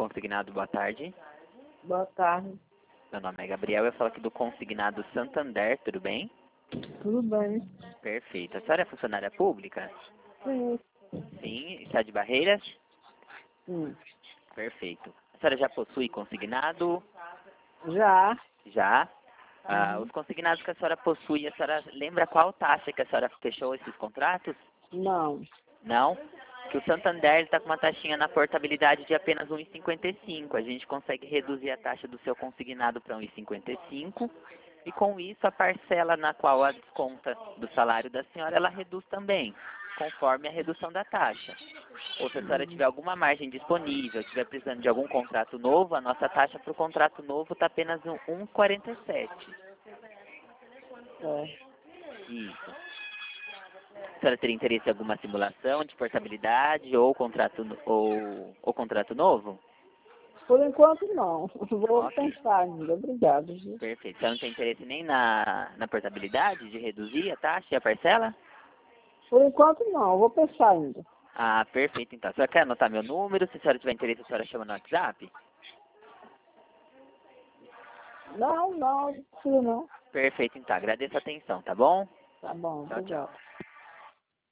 Consignado, boa tarde. Boa tarde. Meu nome é Gabriel, eu falo aqui do Consignado Santander, tudo bem? Tudo bem? Perfeito. A senhora é funcionária pública? Sim. Sim. Está de Barreiras? Sim. Perfeito. A senhora já possui consignado? Já. Já. Os consignados que a senhora possui, a senhora lembra qual taxa que a senhora fechou esses contratos? Não. Não? Que o Santander está com uma taxinha na portabilidade de apenas 1,55. A gente consegue reduzir a taxa do seu consignado para 1,55 e com isso a parcela na qual a desconta do salário da senhora, ela reduz também, conforme a redução da taxa. Ou se a senhora tiver alguma margem disponível, estiver precisando de algum contrato novo, a nossa taxa para o contrato novo está apenas 1,47. É. Isso. A senhora teria interesse em alguma simulação de portabilidade ou contrato novo? Por enquanto, não. Vou Ok, pensar ainda. Obrigado. Viu? perfeito. A senhora não tem interesse nem na portabilidade, de reduzir a taxa e a parcela? Por enquanto, não. Vou pensar ainda. Ah, perfeito. Então, a senhora quer anotar meu número? Se a senhora tiver interesse, a senhora chama no WhatsApp? Não, não. Não precisa não. Perfeito, então. Agradeço a atenção, tá bom? Tá bom. Tchau, Obrigado. tchau.